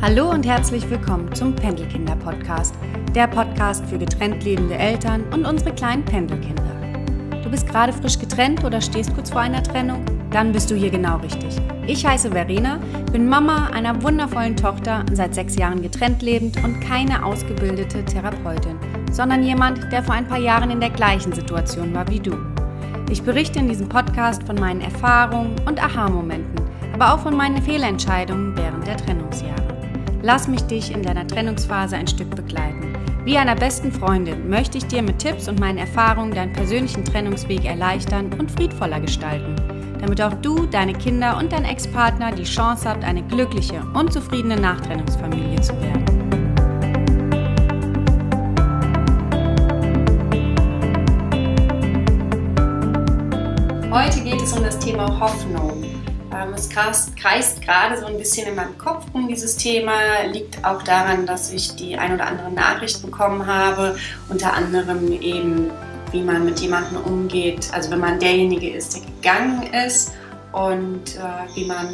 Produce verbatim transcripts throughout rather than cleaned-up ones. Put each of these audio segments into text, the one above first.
Hallo und herzlich willkommen zum Pendelkinder-Podcast, der Podcast für getrennt lebende Eltern und unsere kleinen Pendelkinder. Du bist gerade frisch getrennt oder stehst kurz vor einer Trennung? Dann bist du hier genau richtig. Ich heiße Verena, bin Mama einer wundervollen Tochter, seit sechs Jahren getrennt lebend und keine ausgebildete Therapeutin, sondern jemand, der vor ein paar Jahren in der gleichen Situation war wie du. Ich berichte in diesem Podcast von meinen Erfahrungen und Aha-Momenten, aber auch von meinen Fehlentscheidungen während der Trennungsjahre. Lass mich dich in deiner Trennungsphase ein Stück begleiten. Wie einer besten Freundin möchte ich dir mit Tipps und meinen Erfahrungen deinen persönlichen Trennungsweg erleichtern und friedvoller gestalten, damit auch du, deine Kinder und dein Ex-Partner die Chance habt, eine glückliche und zufriedene Nachtrennungsfamilie zu werden. Heute geht es um das Thema Hoffnung. Es kreist gerade so ein bisschen in meinem Kopf um dieses Thema, liegt auch daran, dass ich die ein oder andere Nachricht bekommen habe, unter anderem eben, wie man mit jemandem umgeht, also wenn man derjenige ist, der gegangen ist und äh, wie man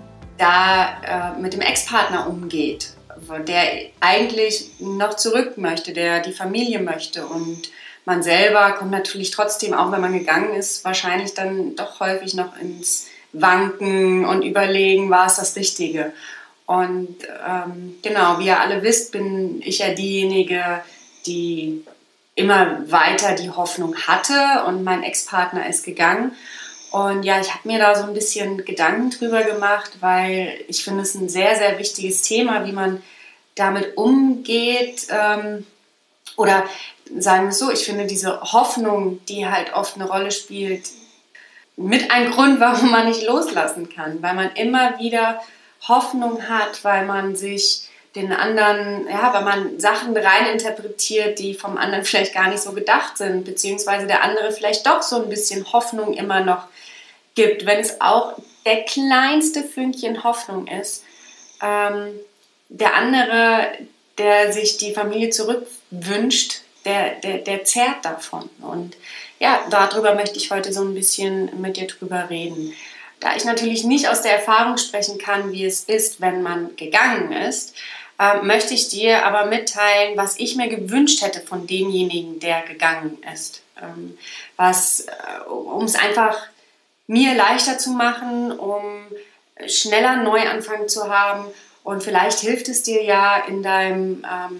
da äh, mit dem Ex-Partner umgeht, der eigentlich noch zurück möchte, der die Familie möchte, und man selber kommt natürlich trotzdem, auch wenn man gegangen ist, wahrscheinlich dann doch häufig noch ins Wanken und überlegen, war es das Richtige. Und ähm, genau, wie ihr alle wisst, bin ich ja diejenige, die immer weiter die Hoffnung hatte, und mein Ex-Partner ist gegangen. Und ja, ich habe mir da so ein bisschen Gedanken drüber gemacht, weil ich finde es ein sehr, sehr wichtiges Thema, wie man damit umgeht. Ähm, oder sagen wir es so, ich finde diese Hoffnung, die halt oft eine Rolle spielt, mit ein Grund, warum man nicht loslassen kann, weil man immer wieder Hoffnung hat, weil man sich den anderen, ja, weil man Sachen reininterpretiert, die vom anderen vielleicht gar nicht so gedacht sind, beziehungsweise der andere vielleicht doch so ein bisschen Hoffnung immer noch gibt, wenn es auch der kleinste Fünkchen Hoffnung ist. Ähm, der andere, der sich die Familie zurückwünscht, der, der, der zehrt davon. Und ja, darüber möchte ich heute so ein bisschen mit dir drüber reden. Da ich natürlich nicht aus der Erfahrung sprechen kann, wie es ist, wenn man gegangen ist, äh, möchte ich dir aber mitteilen, was ich mir gewünscht hätte von demjenigen, der gegangen ist. Ähm, was, äh, um es einfach mir leichter zu machen, um schneller einen Neuanfang zu haben. Und vielleicht hilft es dir ja in deinem, ähm,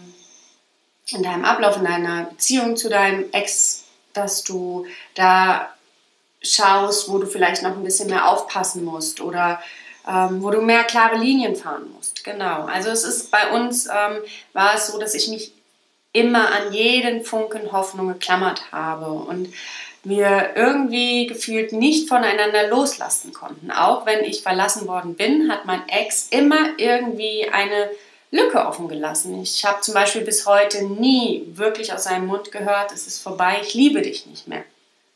in deinem Ablauf, in deiner Beziehung zu deinem Ex, dass du da schaust, wo du vielleicht noch ein bisschen mehr aufpassen musst oder ähm, wo du mehr klare Linien fahren musst. Genau. Also es ist bei uns, ähm, war es so, dass ich mich immer an jeden Funken Hoffnung geklammert habe und wir irgendwie gefühlt nicht voneinander loslassen konnten. Auch wenn ich verlassen worden bin, hat mein Ex immer irgendwie eine Lücke offen gelassen. Ich habe zum Beispiel bis heute nie wirklich aus seinem Mund gehört, es ist vorbei, ich liebe dich nicht mehr.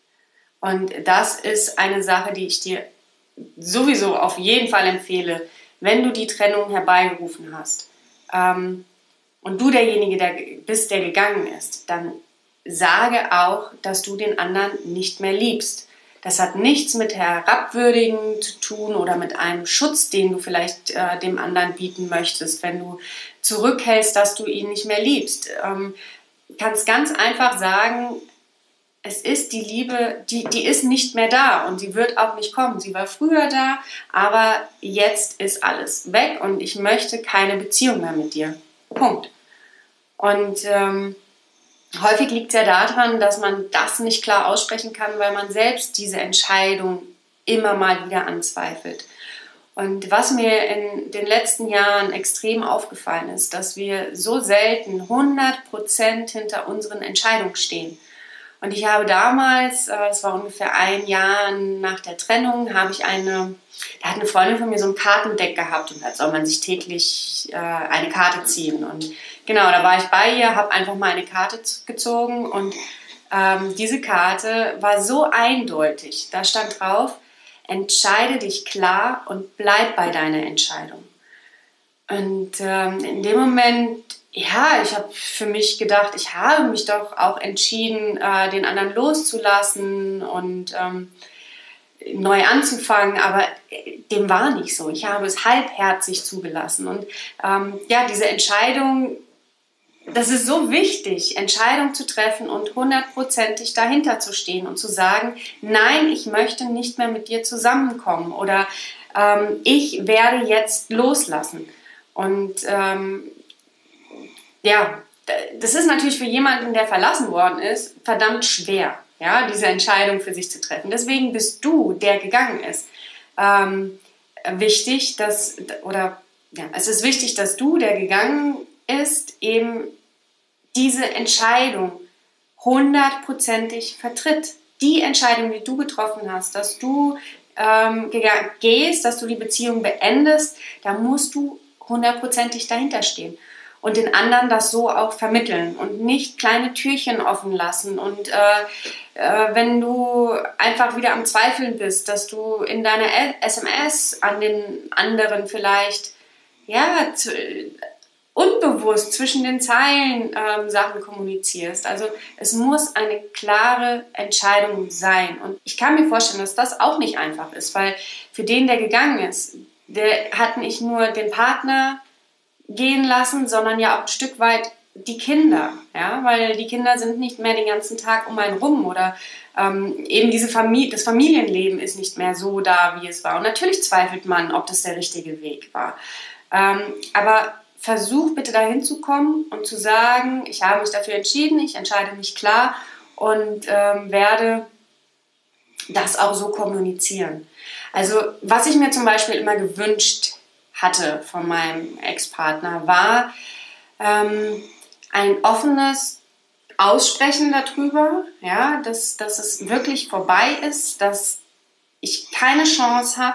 Und das ist eine Sache, die ich dir sowieso auf jeden Fall empfehle, wenn du die Trennung herbeigerufen hast ähm, und du derjenige der bist, der gegangen ist, dann sage auch, dass du den anderen nicht mehr liebst. Das hat nichts mit Herabwürdigen zu tun oder mit einem Schutz, den du vielleicht äh, dem anderen bieten möchtest, wenn du zurückhältst, dass du ihn nicht mehr liebst. Ähm, kannst ganz einfach sagen, es ist die Liebe, die, die ist nicht mehr da und sie wird auch nicht kommen. Sie war früher da, aber jetzt ist alles weg und ich möchte keine Beziehung mehr mit dir. Punkt. Und ähm, häufig liegt es ja daran, dass man das nicht klar aussprechen kann, weil man selbst diese Entscheidung immer mal wieder anzweifelt. Und was mir in den letzten Jahren extrem aufgefallen ist, dass wir so selten hundert Prozent hinter unseren Entscheidungen stehen. Und ich habe damals, das war ungefähr ein Jahr nach der Trennung, habe ich eine, da hat eine Freundin von mir so ein Kartendeck gehabt und da soll man sich täglich äh, eine Karte ziehen. Und genau, da war ich bei ihr, habe einfach mal eine Karte gezogen und ähm, diese Karte war so eindeutig. Da stand drauf, entscheide dich klar und bleib bei deiner Entscheidung. Und ähm, in dem Moment, ja, ich habe für mich gedacht, ich habe mich doch auch entschieden, äh, den anderen loszulassen und ähm, neu anzufangen, aber dem war nicht so. Ich habe es halbherzig zugelassen. Und ähm, ja, diese Entscheidung, das ist so wichtig, Entscheidungen zu treffen und hundertprozentig dahinter zu stehen und zu sagen, nein, ich möchte nicht mehr mit dir zusammenkommen oder ähm, ich werde jetzt loslassen. Und ähm, ja, das ist natürlich für jemanden, der verlassen worden ist, verdammt schwer, ja, diese Entscheidung für sich zu treffen. Deswegen bist du, der gegangen ist, ähm, wichtig, dass, oder ja, es ist wichtig, dass du, der gegangen ist, eben diese Entscheidung hundertprozentig vertritt. Die Entscheidung, die du getroffen hast, dass du ähm, gehst, dass du die Beziehung beendest, da musst du hundertprozentig dahinter stehen und den anderen das so auch vermitteln und nicht kleine Türchen offen lassen. Und äh, äh, wenn du einfach wieder am Zweifeln bist, dass du in deiner S M S an den anderen vielleicht ja zu, unbewusst zwischen den Zeilen ähm, Sachen kommunizierst. Also es muss eine klare Entscheidung sein. Und ich kann mir vorstellen, dass das auch nicht einfach ist, weil für den, der gegangen ist, der hat nicht nur den Partner gehen lassen, sondern ja auch ein Stück weit die Kinder. Ja? Weil die Kinder sind nicht mehr den ganzen Tag um einen rum oder ähm, eben diese Familie, das Familienleben ist nicht mehr so da, wie es war. Und natürlich zweifelt man, ob das der richtige Weg war. Ähm, aber versuch bitte dahin zu kommen und zu sagen, ich habe mich dafür entschieden, ich entscheide mich klar und ähm, werde das auch so kommunizieren. Also was ich mir zum Beispiel immer gewünscht hatte von meinem Ex-Partner, war ähm, ein offenes Aussprechen darüber, ja, dass, dass es wirklich vorbei ist, dass ich keine Chance habe,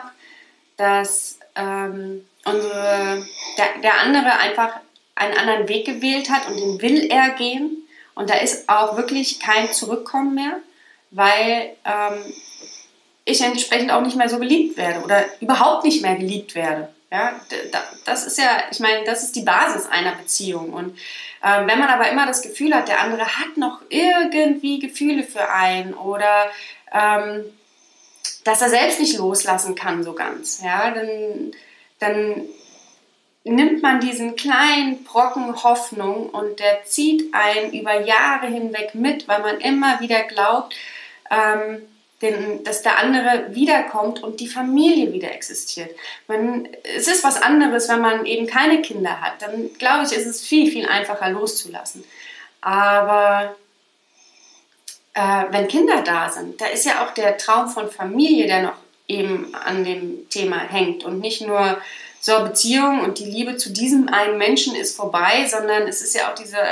dass ähm, unsere, der, der andere einfach einen anderen Weg gewählt hat und den will er gehen. Und da ist auch wirklich kein Zurückkommen mehr, weil ähm, ich entsprechend auch nicht mehr so geliebt werde oder überhaupt nicht mehr geliebt werde. Ja, das ist ja, ich meine, das ist die Basis einer Beziehung. Und ähm, wenn man aber immer das Gefühl hat, der andere hat noch irgendwie Gefühle für einen oder ähm, dass er selbst nicht loslassen kann so ganz, ja, dann, dann nimmt man diesen kleinen Brocken Hoffnung und der zieht einen über Jahre hinweg mit, weil man immer wieder glaubt, ähm, den, dass der andere wiederkommt und die Familie wieder existiert. Man, es ist was anderes, wenn man eben keine Kinder hat. Dann glaube ich, ist es viel, viel einfacher loszulassen. Aber äh, wenn Kinder da sind, da ist ja auch der Traum von Familie, der noch eben an dem Thema hängt und nicht nur so Beziehung und die Liebe zu diesem einen Menschen ist vorbei, sondern es ist ja auch dieser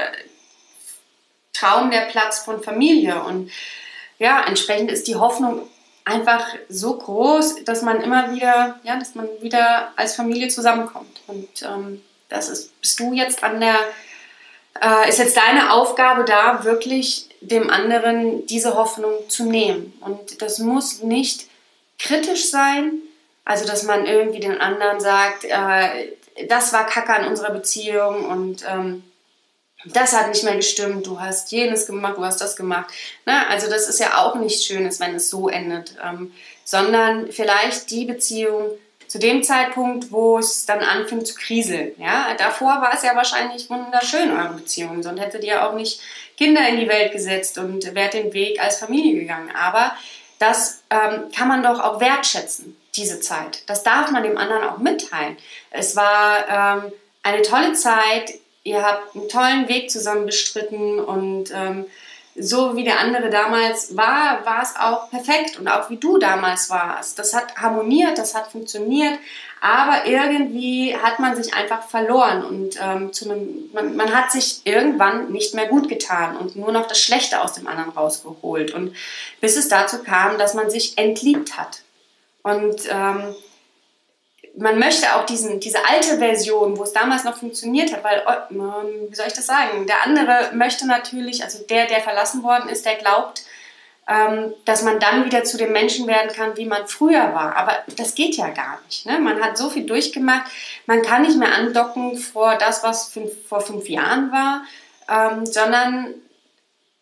Traum, der Platz von Familie. Und ja, entsprechend ist die Hoffnung einfach so groß, dass man immer wieder, ja, dass man wieder als Familie zusammenkommt. Und ähm, das ist, bist du jetzt an der, äh, ist jetzt deine Aufgabe da, wirklich dem anderen diese Hoffnung zu nehmen. Und das muss nicht kritisch sein, also dass man irgendwie den anderen sagt, äh, das war Kacke an unserer Beziehung und ähm, das hat nicht mehr gestimmt, du hast jenes gemacht, du hast das gemacht. Na, also das ist ja auch nichts Schönes, wenn es so endet, ähm, sondern vielleicht die Beziehung zu dem Zeitpunkt, wo es dann anfing zu kriseln. Ja? Davor war es ja wahrscheinlich wunderschön, eure Beziehung, sonst hättet ihr auch nicht Kinder in die Welt gesetzt und wärt den Weg als Familie gegangen. Aber das ähm, kann man doch auch wertschätzen, diese Zeit. Das darf man dem anderen auch mitteilen. Es war ähm, eine tolle Zeit, ihr habt einen tollen Weg zusammen bestritten und ähm, so wie der andere damals war, war es auch perfekt und auch wie du damals warst. Das hat harmoniert, das hat funktioniert, aber irgendwie hat man sich einfach verloren und ähm, zu einem, man, man hat sich irgendwann nicht mehr gut getan und nur noch das Schlechte aus dem anderen rausgeholt und bis es dazu kam, dass man sich entliebt hat. Und ähm, man möchte auch diesen, diese alte Version, wo es damals noch funktioniert hat, weil, wie soll ich das sagen, der andere möchte natürlich, also der, der verlassen worden ist, der glaubt, ähm, dass man dann wieder zu dem Menschen werden kann, wie man früher war. Aber das geht ja gar nicht. Ne? Man hat so viel durchgemacht, man kann nicht mehr andocken vor das, was fünf, vor fünf Jahren war, ähm, sondern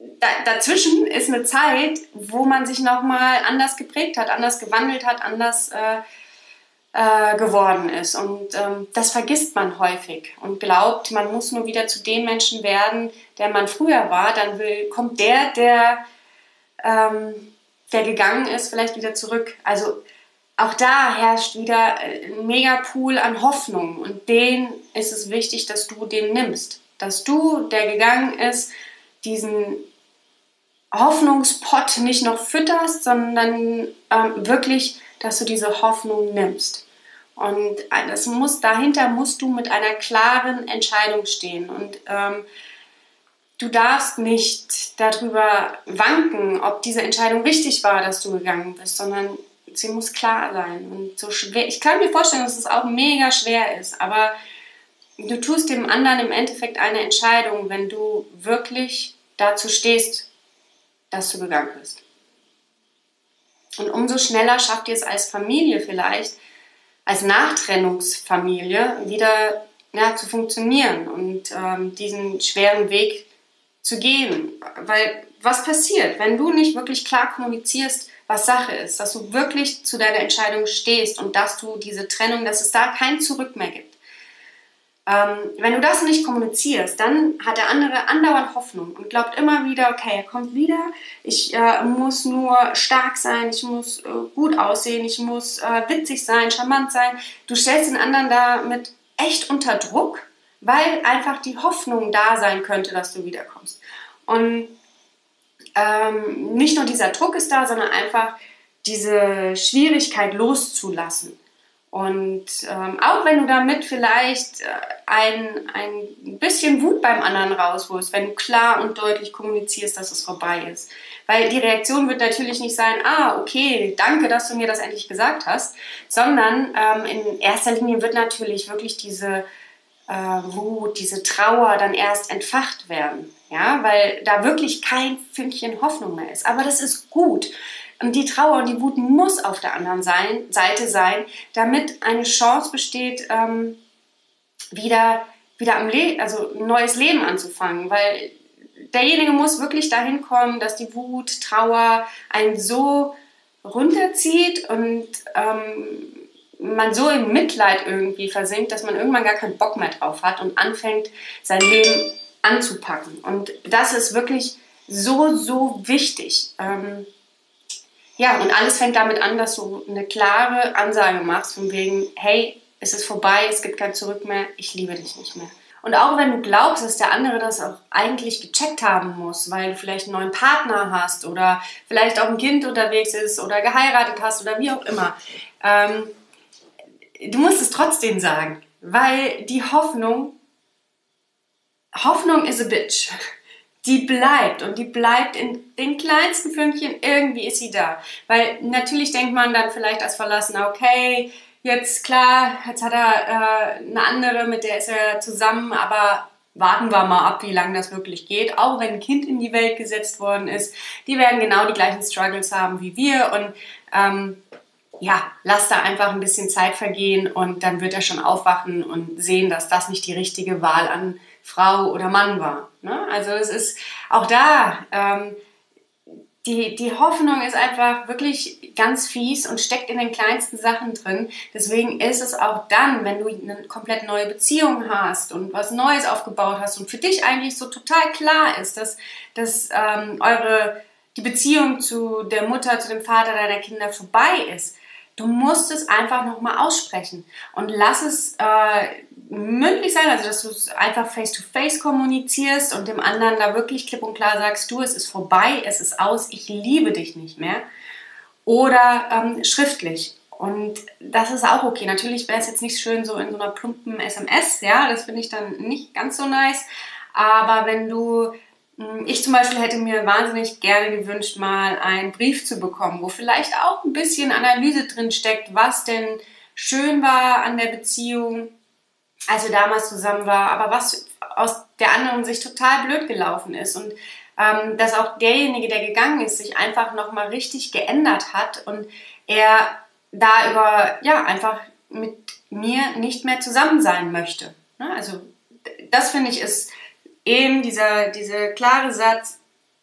da, dazwischen ist eine Zeit, wo man sich nochmal anders geprägt hat, anders gewandelt hat, anders äh, äh, geworden ist. Und ähm, das vergisst man häufig und glaubt, man muss nur wieder zu dem Menschen werden, der man früher war. Dann will, kommt der, der, ähm, der gegangen ist, vielleicht wieder zurück. Also auch da herrscht wieder ein Megapool an Hoffnung. Und den ist es wichtig, dass du den nimmst. Dass du, der gegangen ist, diesen Hoffnungspott nicht noch fütterst, sondern ähm, wirklich, dass du diese Hoffnung nimmst. Und das muss, dahinter musst du mit einer klaren Entscheidung stehen. Und ähm, du darfst nicht darüber wanken, ob diese Entscheidung richtig war, dass du gegangen bist, sondern sie muss klar sein. Und so schwer, ich kann mir vorstellen, dass es auch mega schwer ist, aber du tust dem anderen im Endeffekt eine Entscheidung, wenn du wirklich dazu stehst, dass du gegangen bist. Und umso schneller schafft ihr es als Familie vielleicht, als Nachtrennungsfamilie wieder ja, zu funktionieren und ähm, diesen schweren Weg zu gehen. Weil was passiert, wenn du nicht wirklich klar kommunizierst, was Sache ist, dass du wirklich zu deiner Entscheidung stehst und dass du diese Trennung, dass es da kein Zurück mehr gibt. Ähm, wenn du das nicht kommunizierst, dann hat der andere andauernd Hoffnung und glaubt immer wieder, okay, er kommt wieder, ich äh, muss nur stark sein, ich muss äh, gut aussehen, ich muss äh, witzig sein, charmant sein. Du stellst den anderen damit echt unter Druck, weil einfach die Hoffnung da sein könnte, dass du wiederkommst. Und ähm, nicht nur dieser Druck ist da, sondern einfach diese Schwierigkeit loszulassen. Und ähm, auch wenn du damit vielleicht äh, ein, ein bisschen Wut beim anderen rausholst, wenn du klar und deutlich kommunizierst, dass es vorbei ist. Weil die Reaktion wird natürlich nicht sein, ah, okay, danke, dass du mir das endlich gesagt hast, sondern ähm, in erster Linie wird natürlich wirklich diese äh, Wut, diese Trauer dann erst entfacht werden. Ja, weil da wirklich kein Fünkchen Hoffnung mehr ist. Aber das ist gut. Und die Trauer und die Wut muss auf der anderen Seite sein, damit eine Chance besteht, ähm, wieder, wieder am Le- also ein neues Leben anzufangen. Weil derjenige muss wirklich dahin kommen, dass die Wut, Trauer einen so runterzieht und ähm, man so im Mitleid irgendwie versinkt, dass man irgendwann gar keinen Bock mehr drauf hat und anfängt, sein Leben anzupacken. Und das ist wirklich so, so wichtig. Ähm, Ja, und alles fängt damit an, dass du eine klare Ansage machst, von wegen, hey, es ist vorbei, es gibt kein Zurück mehr, ich liebe dich nicht mehr. Und auch wenn du glaubst, dass der andere das auch eigentlich gecheckt haben muss, weil du vielleicht einen neuen Partner hast oder vielleicht auch ein Kind unterwegs ist oder geheiratet hast oder wie auch immer, ähm, du musst es trotzdem sagen, weil die Hoffnung, Hoffnung is a bitch. Die bleibt und die bleibt in den kleinsten Fünkchen, irgendwie ist sie da. Weil natürlich denkt man dann vielleicht als Verlassener, okay, jetzt klar, jetzt hat er äh, eine andere, mit der ist er zusammen, aber warten wir mal ab, wie lange das wirklich geht. Auch wenn ein Kind in die Welt gesetzt worden ist, die werden genau die gleichen Struggles haben wie wir und ähm, ja, lass da einfach ein bisschen Zeit vergehen und dann wird er schon aufwachen und sehen, dass das nicht die richtige Wahl an Frau oder Mann war. Ne? Also es ist auch da, ähm, die, die Hoffnung ist einfach wirklich ganz fies und steckt in den kleinsten Sachen drin. Deswegen ist es auch dann, wenn du eine komplett neue Beziehung hast und was Neues aufgebaut hast und für dich eigentlich so total klar ist, dass, dass ähm, eure, die Beziehung zu der Mutter, zu dem Vater deiner Kinder vorbei ist, du musst es einfach nochmal aussprechen und lass es äh, mündlich sein, also dass du es einfach face-to-face kommunizierst und dem anderen da wirklich klipp und klar sagst, du, es ist vorbei, es ist aus, ich liebe dich nicht mehr. Oder ähm, schriftlich. Und das ist auch okay. Natürlich wäre es jetzt nicht schön so in so einer plumpen S M S, ja, das finde ich dann nicht ganz so nice. Aber wenn du Ich zum Beispiel hätte mir wahnsinnig gerne gewünscht, mal einen Brief zu bekommen, wo vielleicht auch ein bisschen Analyse drin steckt, was denn schön war an der Beziehung, als wir damals zusammen waren, aber was aus der anderen Sicht total blöd gelaufen ist. Und ähm, dass auch derjenige, der gegangen ist, sich einfach nochmal richtig geändert hat und er da über, ja, einfach mit mir nicht mehr zusammen sein möchte. Also das finde ich ist eben dieser, dieser klare Satz,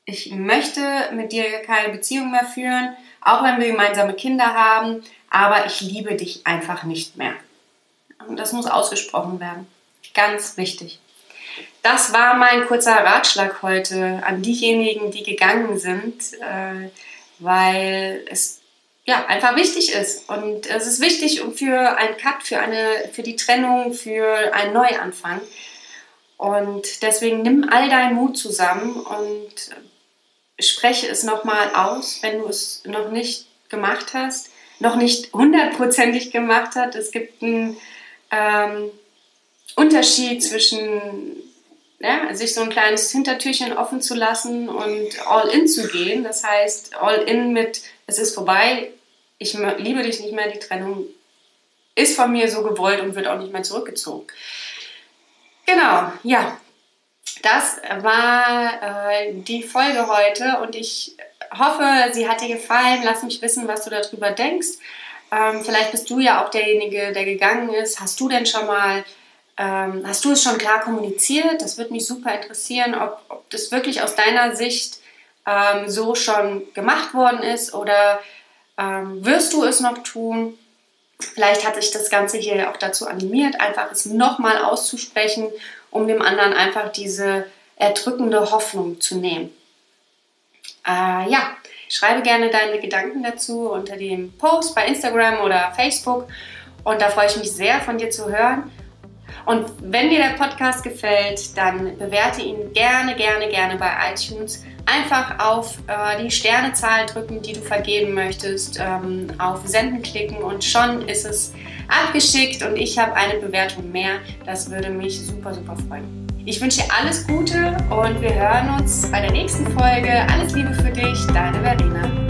ich möchte mit dir keine Beziehung mehr führen, auch wenn wir gemeinsame Kinder haben, aber ich liebe dich einfach nicht mehr. Und das muss ausgesprochen werden. Ganz wichtig. Das war mein kurzer Ratschlag heute an diejenigen, die gegangen sind, äh, weil es ja einfach wichtig ist. Und es ist wichtig für einen Cut, für, eine, für die Trennung, für einen Neuanfang. Und deswegen nimm all deinen Mut zusammen und spreche es nochmal aus, wenn du es noch nicht gemacht hast, noch nicht hundertprozentig gemacht hast. Es gibt einen ähm, Unterschied zwischen ja, sich so ein kleines Hintertürchen offen zu lassen und all in zu gehen. Das heißt, all in mit, es ist vorbei, ich liebe dich nicht mehr, die Trennung ist von mir so gewollt und wird auch nicht mehr zurückgezogen. Genau, ja, das war äh, die Folge heute und ich hoffe, sie hat dir gefallen. Lass mich wissen, was du darüber denkst. Ähm, vielleicht bist du ja auch derjenige, der gegangen ist. Hast du denn schon mal, ähm, hast du es schon klar kommuniziert? Das würde mich super interessieren, ob, ob das wirklich aus deiner Sicht ähm, so schon gemacht worden ist oder ähm, wirst du es noch tun? Vielleicht hat sich das Ganze hier auch dazu animiert, einfach es nochmal auszusprechen, um dem anderen einfach diese erdrückende Hoffnung zu nehmen. Äh, ja, schreibe gerne deine Gedanken dazu unter dem Post bei Instagram oder Facebook und da freue ich mich sehr, von dir zu hören. Und wenn dir der Podcast gefällt, dann bewerte ihn gerne, gerne, gerne bei iTunes. Einfach auf äh, die Sternezahl drücken, die du vergeben möchtest, ähm, auf Senden klicken und schon ist es abgeschickt und ich habe eine Bewertung mehr. Das würde mich super, super freuen. Ich wünsche dir alles Gute und wir hören uns bei der nächsten Folge. Alles Liebe für dich, deine Verena.